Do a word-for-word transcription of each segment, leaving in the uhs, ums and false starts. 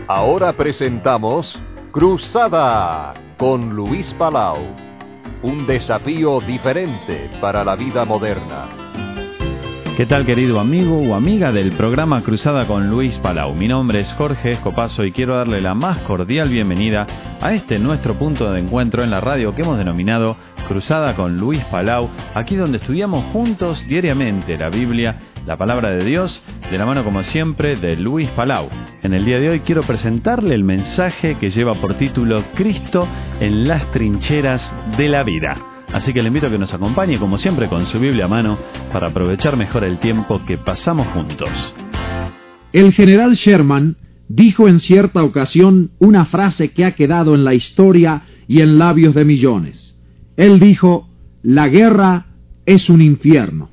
Ahora presentamos Cruzada con Luis Palau. Un desafío diferente para la vida moderna. ¿Qué tal, querido amigo o amiga del programa Cruzada con Luis Palau? Mi nombre es Jorge Escopazo y quiero darle la más cordial bienvenida a este nuestro punto de encuentro en la radio que hemos denominado Cruzada con Luis Palau, aquí donde estudiamos juntos diariamente la Biblia, la Palabra de Dios, de la mano como siempre de Luis Palau. En el día de hoy quiero presentarle el mensaje que lleva por título Cristo en las trincheras de la vida. Así que le invito a que nos acompañe, como siempre, con su Biblia a mano para aprovechar mejor el tiempo que pasamos juntos. El general Sherman dijo en cierta ocasión una frase que ha quedado en la historia y en labios de millones. Él dijo: la guerra es un infierno.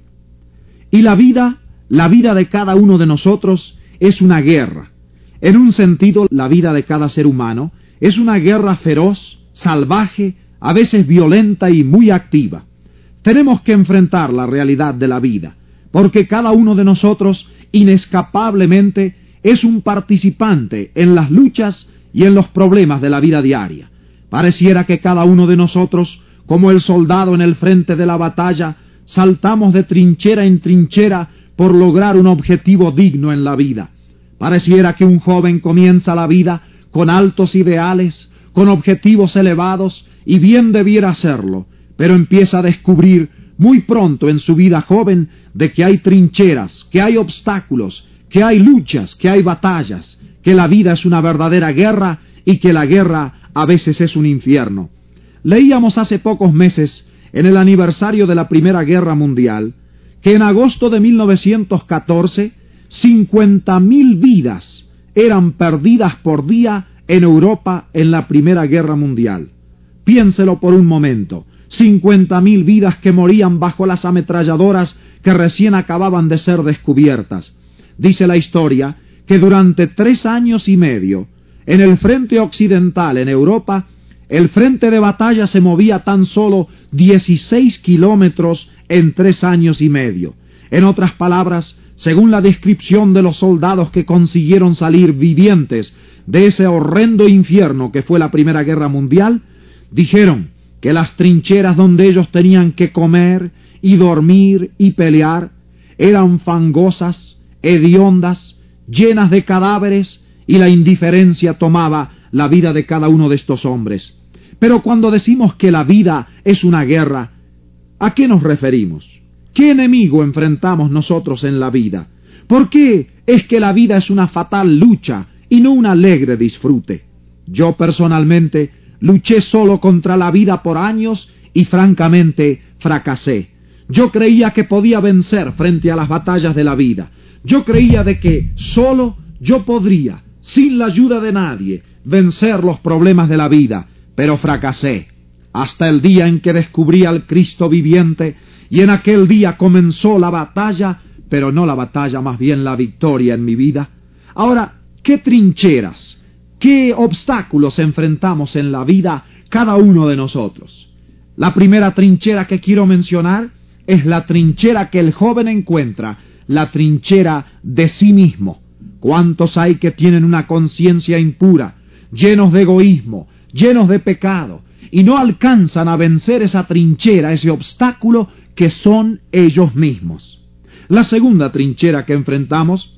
Y la vida, la vida de cada uno de nosotros, es una guerra. En un sentido, la vida de cada ser humano es una guerra feroz, salvaje, a veces violenta y muy activa. Tenemos que enfrentar la realidad de la vida, porque cada uno de nosotros, inescapablemente, es un participante en las luchas y en los problemas de la vida diaria. Pareciera que cada uno de nosotros, como el soldado en el frente de la batalla, saltamos de trinchera en trinchera por lograr un objetivo digno en la vida. Pareciera que un joven comienza la vida con altos ideales, con objetivos elevados, y bien debiera hacerlo, pero empieza a descubrir muy pronto en su vida joven de que hay trincheras, que hay obstáculos, que hay luchas, que hay batallas, que la vida es una verdadera guerra y que la guerra a veces es un infierno. Leíamos hace pocos meses, en el aniversario de la Primera Guerra Mundial, que en agosto de mil novecientos catorce, cincuenta mil vidas eran perdidas por día en Europa en la Primera Guerra Mundial. Piénselo por un momento, cincuenta mil vidas que morían bajo las ametralladoras que recién acababan de ser descubiertas. Dice la historia que durante tres años y medio, en el frente occidental en Europa, el frente de batalla se movía tan solo dieciséis kilómetros en tres años y medio. En otras palabras, según la descripción de los soldados que consiguieron salir vivientes de ese horrendo infierno que fue la Primera Guerra Mundial, dijeron que las trincheras donde ellos tenían que comer y dormir y pelear eran fangosas, hediondas, llenas de cadáveres, y la indiferencia tomaba la vida de cada uno de estos hombres. Pero cuando decimos que la vida es una guerra, ¿a qué nos referimos? ¿Qué enemigo enfrentamos nosotros en la vida? ¿Por qué es que la vida es una fatal lucha y no un alegre disfrute? Yo personalmente luché solo contra la vida por años y francamente fracasé. Yo creía que podía vencer frente a las batallas de la vida. Yo creía de que solo yo podría, sin la ayuda de nadie, vencer los problemas de la vida, pero fracasé. Hasta el día en que descubrí al Cristo viviente, y en aquel día comenzó la batalla, pero no la batalla, más bien la victoria en mi vida. Ahora, ¿qué trincheras, qué obstáculos enfrentamos en la vida cada uno de nosotros? La primera trinchera que quiero mencionar es la trinchera que el joven encuentra, la trinchera de sí mismo. ¿Cuántos hay que tienen una conciencia impura, llenos de egoísmo, llenos de pecado, y no alcanzan a vencer esa trinchera, ese obstáculo que son ellos mismos? La segunda trinchera que enfrentamos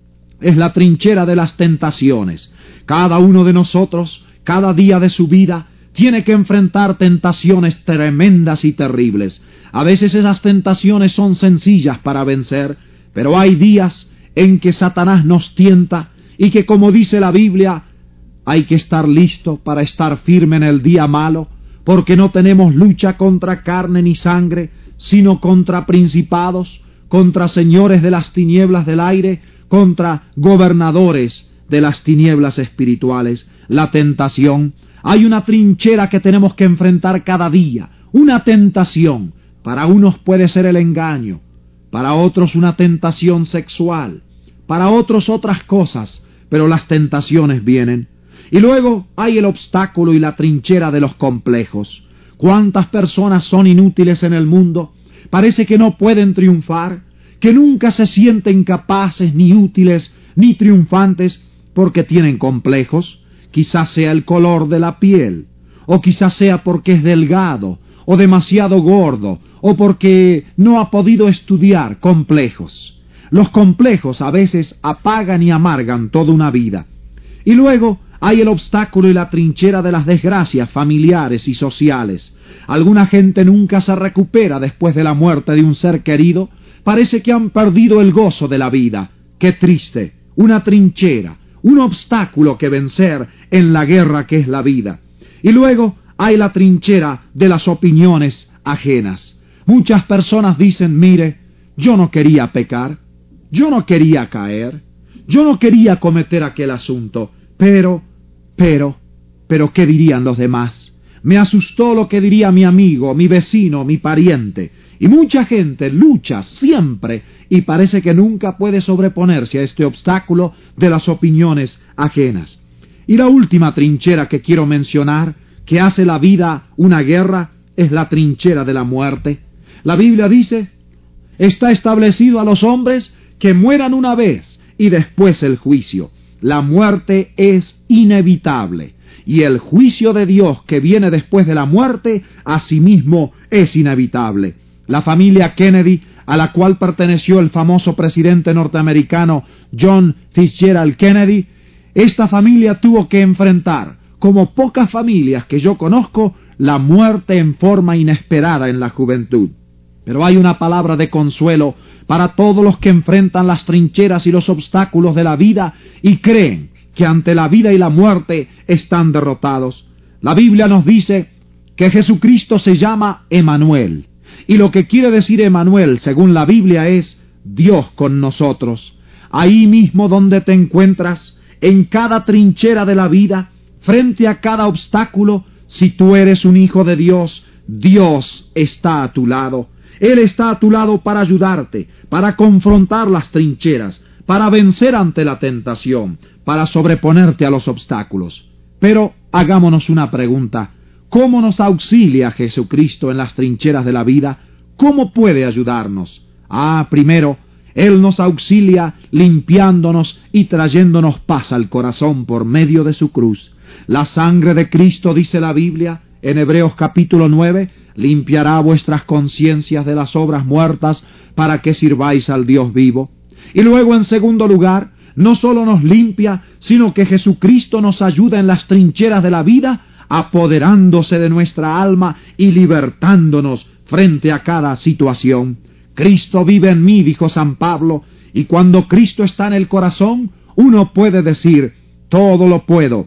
es la trinchera de las tentaciones. Cada uno de nosotros, cada día de su vida, tiene que enfrentar tentaciones tremendas y terribles. A veces esas tentaciones son sencillas para vencer, pero hay días en que Satanás nos tienta y que, como dice la Biblia, hay que estar listo para estar firme en el día malo, porque no tenemos lucha contra carne ni sangre, sino contra principados, contra señores de las tinieblas del aire, contra gobernadores de las tinieblas espirituales. La tentación, hay una trinchera que tenemos que enfrentar cada día, una tentación. Para unos puede ser el engaño, para otros una tentación sexual, para otros otras cosas, pero las tentaciones vienen. Y luego hay el obstáculo y la trinchera de los complejos. ¿Cuántas personas son inútiles en el mundo? Parece que no pueden triunfar, que nunca se sienten capaces, ni útiles, ni triunfantes, porque tienen complejos, quizás sea el color de la piel, o quizás sea porque es delgado, o demasiado gordo, o porque no ha podido estudiar. Complejos. Los complejos a veces apagan y amargan toda una vida. Y luego hay el obstáculo y la trinchera de las desgracias familiares y sociales. Alguna gente nunca se recupera después de la muerte de un ser querido. Parece que han perdido el gozo de la vida. ¡Qué triste! Una trinchera, un obstáculo que vencer en la guerra que es la vida. Y luego hay la trinchera de las opiniones ajenas. Muchas personas dicen, mire, yo no quería pecar, yo no quería caer, yo no quería cometer aquel asunto, pero, pero, pero, ¿qué dirían los demás? Me asustó lo que diría mi amigo, mi vecino, mi pariente. Y mucha gente lucha siempre y parece que nunca puede sobreponerse a este obstáculo de las opiniones ajenas. Y la última trinchera que quiero mencionar, que hace la vida una guerra, es la trinchera de la muerte. La Biblia dice, está establecido a los hombres que mueran una vez y después el juicio. La muerte es inevitable y el juicio de Dios que viene después de la muerte, asimismo es inevitable. La familia Kennedy, a la cual perteneció el famoso presidente norteamericano John Fitzgerald Kennedy, esta familia tuvo que enfrentar, como pocas familias que yo conozco, la muerte en forma inesperada en la juventud. Pero hay una palabra de consuelo para todos los que enfrentan las trincheras y los obstáculos de la vida y creen que ante la vida y la muerte están derrotados. La Biblia nos dice que Jesucristo se llama Emanuel, y lo que quiere decir Emanuel, según la Biblia, es Dios con nosotros. Ahí mismo donde te encuentras, en cada trinchera de la vida, frente a cada obstáculo, si tú eres un hijo de Dios, Dios está a tu lado. Él está a tu lado para ayudarte, para confrontar las trincheras, para vencer ante la tentación, para sobreponerte a los obstáculos. Pero hagámonos una pregunta. ¿Cómo nos auxilia Jesucristo en las trincheras de la vida? ¿Cómo puede ayudarnos? Ah, primero, Él nos auxilia limpiándonos y trayéndonos paz al corazón por medio de su cruz. La sangre de Cristo, dice la Biblia, en Hebreos capítulo nueve, limpiará vuestras conciencias de las obras muertas para que sirváis al Dios vivo. Y luego, en segundo lugar, no solo nos limpia, sino que Jesucristo nos ayuda en las trincheras de la vida, apoderándose de nuestra alma y libertándonos frente a cada situación. Cristo vive en mí, dijo San Pablo, y cuando Cristo está en el corazón, uno puede decir, todo lo puedo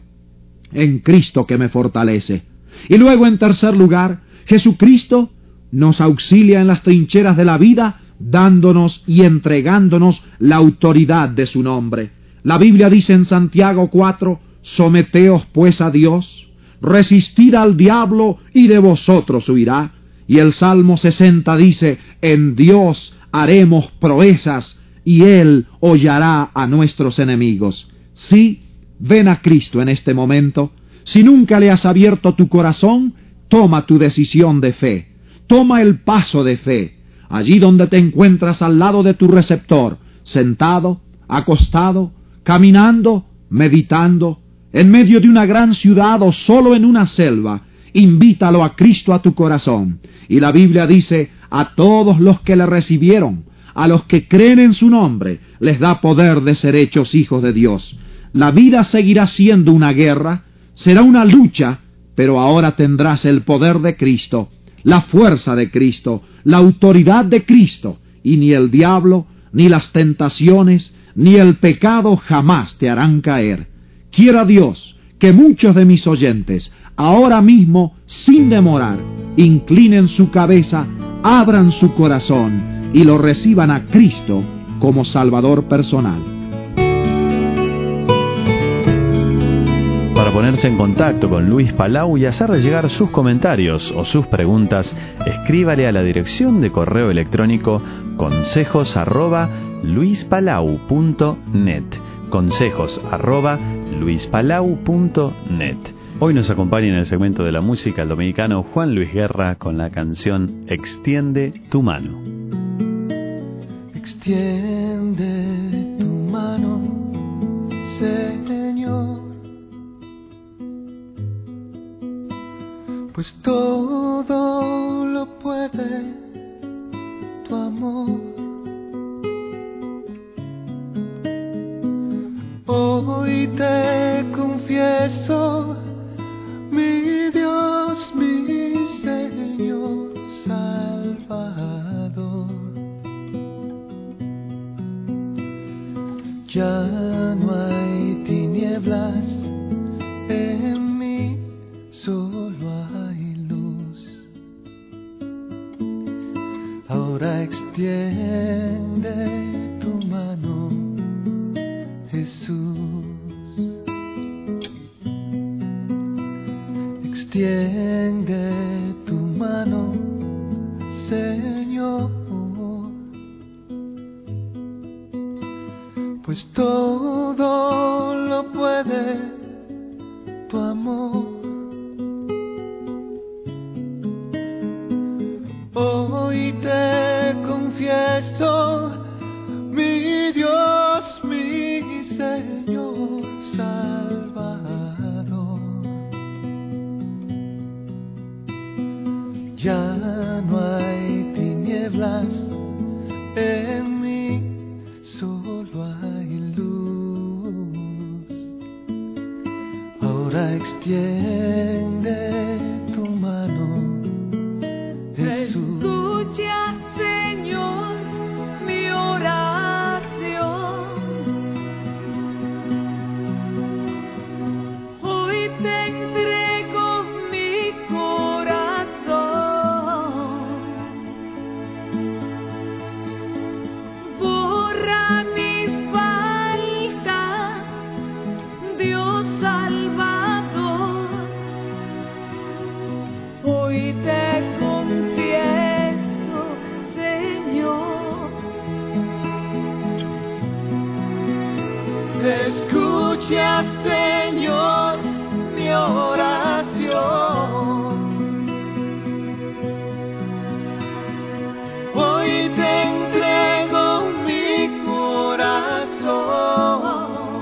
en Cristo que me fortalece. Y luego, en tercer lugar, Jesucristo nos auxilia en las trincheras de la vida, dándonos y entregándonos la autoridad de su nombre. La Biblia dice en Santiago cuatro, someteos pues a Dios, resistid al diablo y de vosotros huirá. Y el Salmo sesenta dice, en Dios haremos proezas y Él hollará a nuestros enemigos. Sí, ven a Cristo en este momento. Si nunca le has abierto tu corazón, toma tu decisión de fe. Toma el paso de fe. Allí donde te encuentras al lado de tu receptor, sentado, acostado, caminando, meditando, en medio de una gran ciudad o solo en una selva, invítalo a Cristo a tu corazón. Y la Biblia dice, a todos los que le recibieron, a los que creen en su nombre, les da poder de ser hechos hijos de Dios. La vida seguirá siendo una guerra, será una lucha, pero ahora tendrás el poder de Cristo, la fuerza de Cristo, la autoridad de Cristo, y ni el diablo, ni las tentaciones, ni el pecado jamás te harán caer. Quiera Dios que muchos de mis oyentes, ahora mismo, sin demorar, inclinen su cabeza, abran su corazón y lo reciban a Cristo como Salvador personal. Para ponerse en contacto con Luis Palau y hacerle llegar sus comentarios o sus preguntas, escríbale a la dirección de correo electrónico consejos arroba luispalau punto net. Consejos arroba luispalau punto net. Hoy nos acompaña en el segmento de la música el dominicano Juan Luis Guerra con la canción Extiende tu mano. Extiende tu mano, sé pues todo lo puede tu amor. Hoy te confieso, mi Dios, mi Señor Salvador, ya no hay tinieblas en mí, solo hay luz. Ahora extiende tu mano, Jesús. Extiende tu mano, Señor, pues todo lo puede tu amor. Hoy te confieso, mi Dios, mi Señor Salvador, ya no hay tinieblas en mí, solo hay luz. Ahora extiende tu mano, Jesús. Escucha, Señor, mi oración. Hoy te entrego mi corazón. Borra mis faltas, Dios Salvador. Hoy te confieso, Señor. Escucha, Señor, mi oración. Hoy te entrego mi corazón.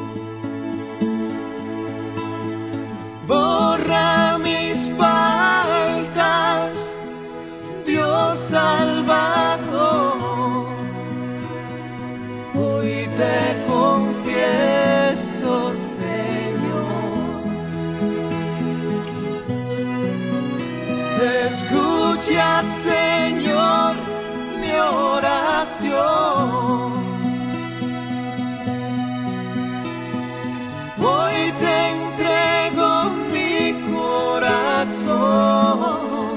Borra mis faltas, Dios Salvador. Hoy te confieso, Señor. Escucha, Señor, mi oración. Hoy te entrego mi corazón.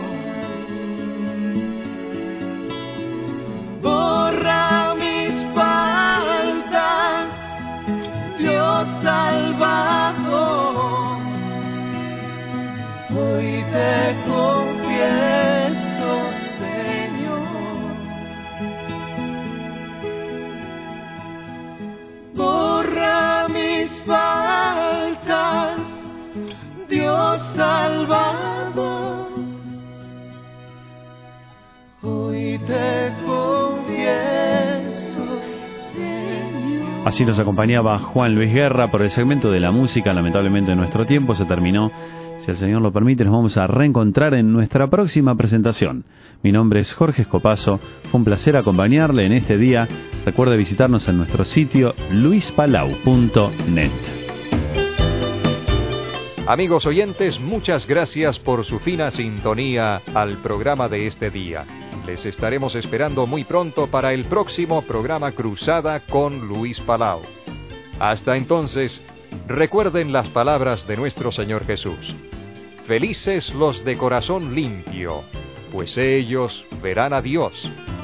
Borra mis faltas, Dios Salvador. Hoy te confieso, Señor. Borra mis faltas, Dios Salvador. Hoy te confieso, Señor. Así nos acompañaba Juan Luis Guerra por el segmento de la música. Lamentablemente nuestro tiempo se terminó. Si el Señor lo permite, nos vamos a reencontrar en nuestra próxima presentación. Mi nombre es Jorge Escopazo. Fue un placer acompañarle en este día. Recuerde visitarnos en nuestro sitio luis palau punto net. Amigos oyentes, muchas gracias por su fina sintonía al programa de este día. Les estaremos esperando muy pronto para el próximo programa Cruzada con Luis Palau. Hasta entonces, recuerden las palabras de nuestro Señor Jesús. Felices los de corazón limpio, pues ellos verán a Dios.